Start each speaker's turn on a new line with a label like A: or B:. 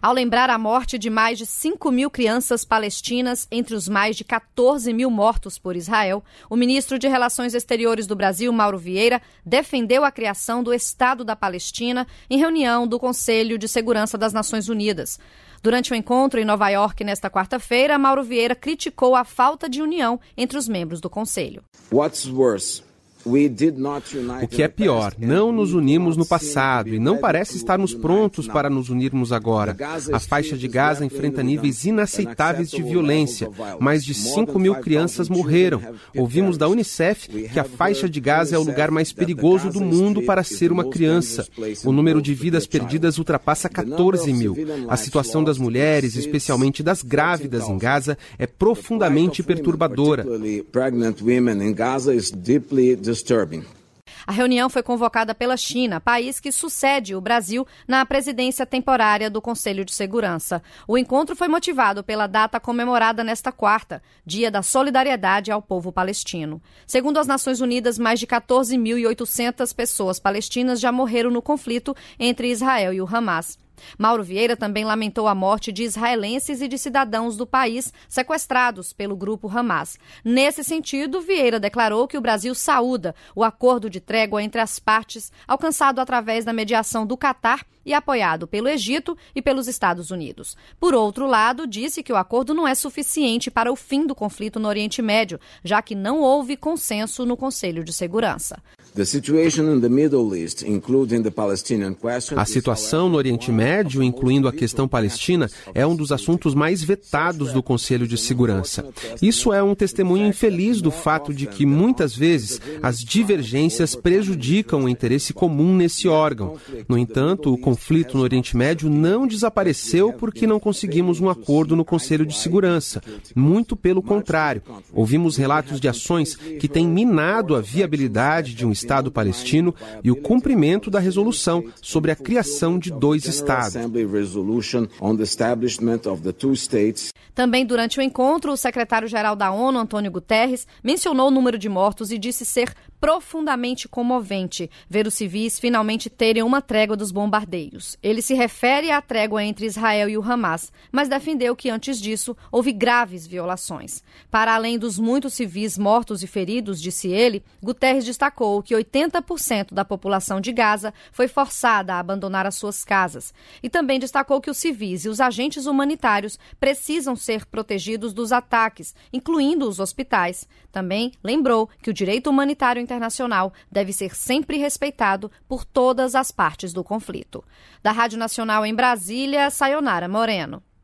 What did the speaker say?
A: Ao lembrar a morte de mais de 5 mil crianças palestinas entre os mais de 14 mil mortos por Israel, o ministro de Relações Exteriores do Brasil, Mauro Vieira, defendeu a criação do Estado da Palestina em reunião do Conselho de Segurança das Nações Unidas. Durante o encontro em Nova York nesta quarta-feira, Mauro Vieira criticou a falta de união entre os membros do Conselho.
B: O que é pior, não nos unimos no passado e não parece estarmos prontos para nos unirmos agora. A faixa de Gaza enfrenta níveis inaceitáveis de violência. Mais de 5 mil crianças morreram. Ouvimos da Unicef que a faixa de Gaza é o lugar mais perigoso do mundo para ser uma criança. O número de vidas perdidas ultrapassa 14 mil. A situação das mulheres, especialmente das grávidas em Gaza, é profundamente perturbadora.
A: A reunião foi convocada pela China, país que sucede o Brasil na presidência temporária do Conselho de Segurança. O encontro foi motivado pela data comemorada nesta quarta, Dia da Solidariedade ao Povo Palestino. Segundo as Nações Unidas, mais de 14.800 pessoas palestinas já morreram no conflito entre Israel e o Hamas. Mauro Vieira também lamentou a morte de israelenses e de cidadãos do país sequestrados pelo grupo Hamas. Nesse sentido, Vieira declarou que o Brasil saúda o acordo de trégua entre as partes alcançado através da mediação do Catar e apoiado pelo Egito e pelos Estados Unidos. Por outro lado, disse que o acordo não é suficiente para o fim do conflito no Oriente Médio, já que não houve consenso no Conselho de Segurança.
B: A situação no Oriente Médio, incluindo a questão palestina, é um dos assuntos mais vetados do Conselho de Segurança. Isso é um testemunho infeliz do fato de que, muitas vezes, as divergências prejudicam o interesse comum nesse órgão. No entanto, o conflito no Oriente Médio não desapareceu porque não conseguimos um acordo no Conselho de Segurança. Muito pelo contrário. Ouvimos relatos de ações que têm minado a viabilidade de um Estado palestino e o cumprimento da resolução sobre a criação de 2 Estados.
A: Também durante o encontro, o secretário-geral da ONU, Antônio Guterres, mencionou o número de mortos e disse ser profundamente comovente ver os civis finalmente terem uma trégua dos bombardeios. Ele se refere à trégua entre Israel e o Hamas, mas defendeu que antes disso houve graves violações. Para além dos muitos civis mortos e feridos, disse ele, Guterres destacou que 80% da população de Gaza foi forçada a abandonar as suas casas. E também destacou que os civis e os agentes humanitários precisam ser protegidos dos ataques, incluindo os hospitais. Também lembrou que o direito humanitário internacional deve ser sempre respeitado por todas as partes do conflito. Da Rádio Nacional em Brasília, Sayonara Moreno.